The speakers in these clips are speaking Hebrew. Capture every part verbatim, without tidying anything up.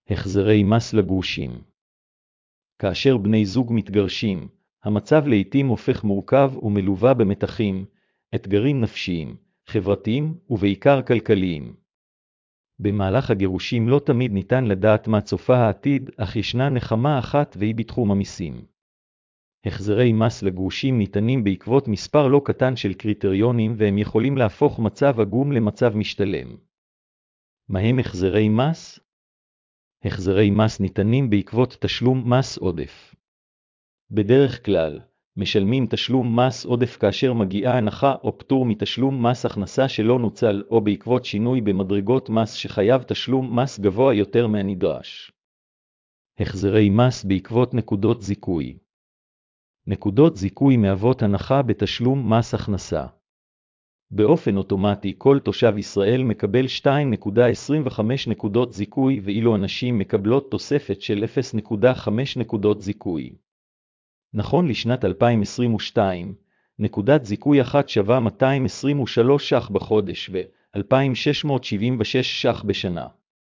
החזרי מס לגרושים. כאשר בני זוג מתגרשים, המצב לעתים הופך מורכב ומלווה במתחים, אתגרים נפשיים, חברתיים ובעיקר כלכליים. במהלך הגירושים לא תמיד ניתן לדעת מה צופה העתיד, אך ישנה נחמה אחת והיא בתחום המיסים. החזרי מס לגרושים ניתנים בעקבות מספר לא קטן של קריטריונים והם יכולים להפוך מצב עגום למצב משתלם. מהם החזרי מס? החזרי מס ניתנים בעקבות תשלום מס עודף. בדרך כלל, משלמים תשלום מס עודף כאשר מגיעה הנחה או פטור מתשלום מס הכנסה שלא נוצל או בעקבות שינוי במדרגות מס שחייב תשלום מס גבוה יותר מהנדרש. החזרי מס בעקבות נקודות זיכוי. נקודות זיכוי מהוות הנחה בתשלום מס הכנסה. באופן אוטומטי כל תושב ישראל מקבל שתיים נקודה עשרים וחמש נקודות זיכוי ואילו אנשים מקבלות תוספת של אפס נקודה חמש נקודות זיכוי. נכון לשנת אלפיים עשרים ושתיים, נקודת זיכוי אחת שווה מאתיים עשרים ושלושה ש"ח בחודש ו-אלפיים שש מאות שבעים ושש ש"ח בשנה.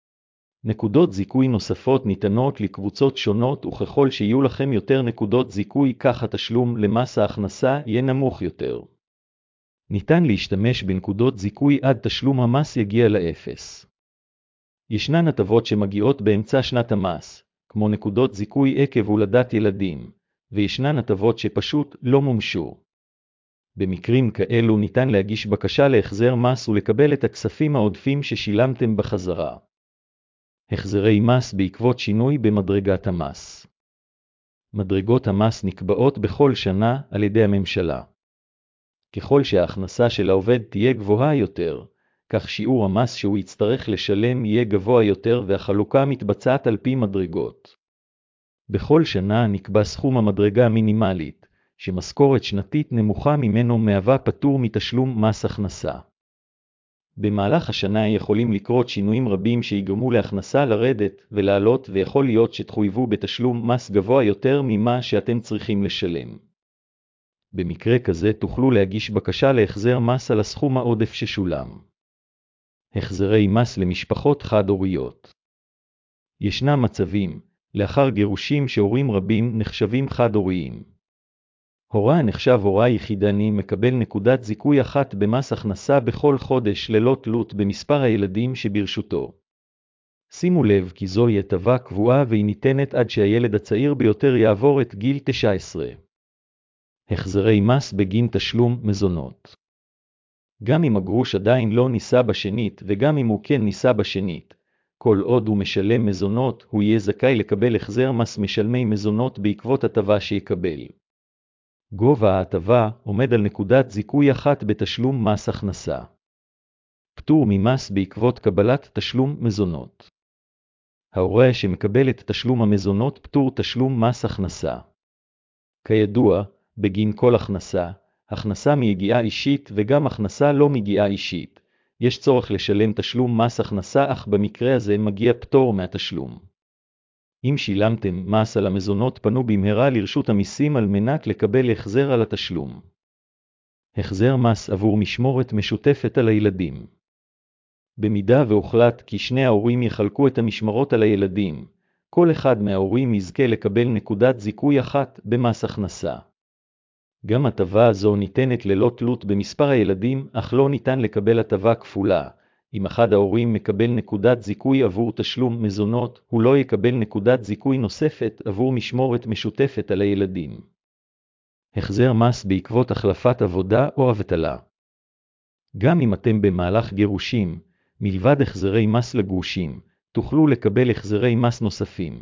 נקודות זיכוי נוספות ניתנות לקבוצות שונות וככל שיהיו לכם יותר נקודות זיכוי כך התשלום למס ההכנסה יהיה נמוך יותר. ניתן להשתמש בנקודות זיכוי עד תשלום המס יגיע לאפס. ישנן הטבות שמגיעות באמצע שנת המס, כמו נקודות זיכוי עקב הולדת ילדים, וישנן הטבות שפשוט לא מומשו. במקרים כאלו ניתן להגיש בקשה להחזר מס ולקבל את הכספים העודפים ששילמתם בחזרה. החזרי מס בעקבות שינוי במדרגת המס. מדרגות המס נקבעות בכל שנה על ידי הממשלה. ככל שההכנסה של העובד תהיה גבוהה יותר, כך שיעור המס שהוא יצטרך לשלם יהיה גבוה יותר והחלוקה מתבצעת על פי מדרגות. בכל שנה נקבע סכום המדרגה המינימלית, שמשכורת שנתית נמוכה ממנו מהווה פטור מתשלום מס הכנסה. במהלך השנה יכולים לקרות שינויים רבים שיגרמו להכנסה לרדת ולעלות ויכול להיות שתחויבו בתשלום מס גבוה יותר ממה שאתם צריכים לשלם. במקרה כזה תוכלו להגיש בקשה להחזר מס על הסכום העודף ששולם. החזרי מס למשפחות חד-הוריות. ישנם מצבים, לאחר גירושים שהורים רבים נחשבים חד-הוריים. הורה הנחשב הורה יחידני מקבל נקודת זיכוי אחת במס הכנסה בכל חודש ללא תלות במספר הילדים שברשותו. שימו לב כי זוהי הטבה קבועה והיא ניתנת עד שהילד הצעיר ביותר יעבור את גיל תשע עשרה. החזרי מס בגין תשלום מזונות. גם אם הגרוש עדיין לא נישא בשנית וגם אם הוא כן נישא בשנית, כל עוד הוא משלם מזונות, הוא יהיה זכאי לקבל החזר מס משלמי מזונות בעקבות הטבה שיקבל. גובה ההטבה עומד על נקודת זיכוי אחת בתשלום מס הכנסה. פטור ממס בעקבות קבלת תשלום מזונות. ההורה שמקבל את תשלום המזונות פטור תשלום מס הכנסה. כידוע, בגין כל הכנסה, הכנסה מיגיעה אישית וגם הכנסה לא מיגיעה אישית, יש צורך לשלם תשלום מס הכנסה אך במקרה הזה מגיע פטור מהתשלום. אם שילמתם מס על המזונות פנו במהרה לרשות המיסים על מנת לקבל החזר על התשלום. החזר מס עבור משמורת משותפת על הילדים. במידה והוחלט כי שני ההורים יחלקו את המשמרות על הילדים, כל אחד מההורים יזכה לקבל נקודת זיכוי אחת במס הכנסה. גם הטבה הזו ניתנת ללא תלות במספר הילדים, אך לא ניתן לקבל הטבה כפולה. אם אחד ההורים מקבל נקודת זיכוי עבור תשלום מזונות, הוא לא יקבל נקודת זיכוי נוספת עבור משמורת משותפת על הילדים. החזר מס בעקבות החלפת עבודה או אבטלה. גם אם אתם במהלך גירושים, מלבד החזרי מס לגרושים, תוכלו לקבל החזרי מס נוספים.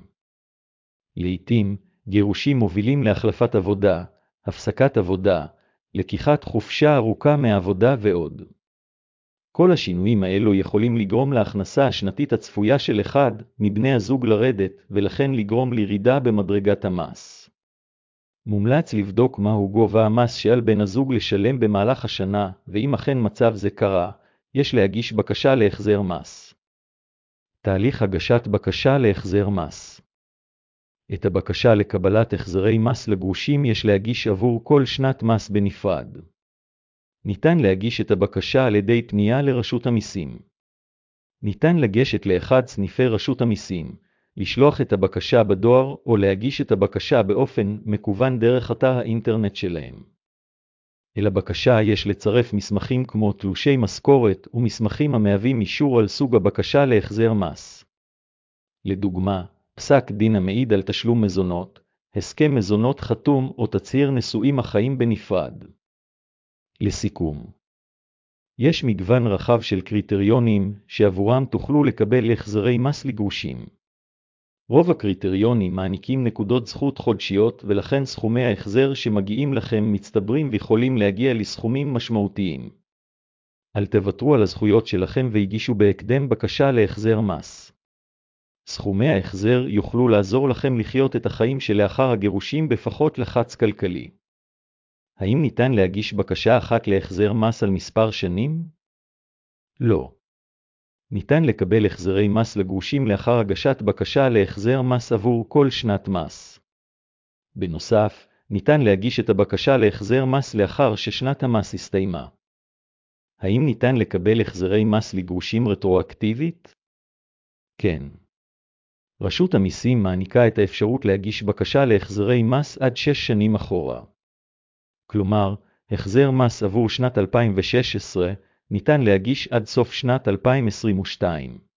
לעתים, גירושים מובילים להחלפת עבודה, הפסקת עבודה, לקיחת חופשה ארוכה מהעבודה ועוד. כל השינויים האלו יכולים לגרום להכנסה השנתית הצפויה של אחד מבני הזוג לרדת ולכן לגרום לירידה במדרגת המס. מומלץ לבדוק מהו גובה המס שעל בן הזוג לשלם במהלך השנה, ואם אכן מצב זה קרה, יש להגיש בקשה להחזר מס. תהליך הגשת בקשה להחזר מס. את הבקשה לקבלת החזרי מס לגרושים יש להגיש עבור כל שנת מס בנפרד. ניתן להגיש את הבקשה על ידי פנייה לרשות המיסים. ניתן לגשת לאחד סניפי רשות המיסים, לשלוח את הבקשה בדואר או להגיש את הבקשה באופן מקוון דרך אתר האינטרנט שלהם. אל הבקשה יש לצרף מסמכים כמו תלושי משכורת ומסמכים המהווים אישור על סוג הבקשה להחזר מס. לדוגמה, פסק דין המעיד על תשלום מזונות, הסכם מזונות חתום או תצהיר נשואים החיים בנפרד. לסיכום, יש מגוון רחב של קריטריונים שעבורם תוכלו לקבל החזרי מס לגרושים. רוב הקריטריונים מעניקים נקודות זכות חודשיות ולכן סכומי ההחזר שמגיעים לכם מצטברים ויכולים להגיע לסכומים משמעותיים. אל תוותרו על הזכויות שלכם והגישו בהקדם בקשה להחזר מס. סכומי ההחזר יוכלו לעזור לכם לחיות את החיים שלאחר הגירושים בפחות לחץ כלכלי. האם ניתן להגיש בקשה אחת להחזר מס על מספר שנים? לא. ניתן לקבל החזרי מס לגרושים לאחר הגשת בקשה להחזר מס עבור כל שנת מס. בנוסף, ניתן להגיש את הבקשה להחזר מס לאחר ששנת המס הסתיימה. האם ניתן לקבל החזרי מס לגרושים רטרואקטיבית? כן. רשות המיסים מעניקה את האפשרות להגיש בקשה להחזרי מס עד שש שנים אחורה. כלומר, החזר מס עבור שנת אלפיים ושש עשרה ניתן להגיש עד סוף שנת אלפיים עשרים ושתיים.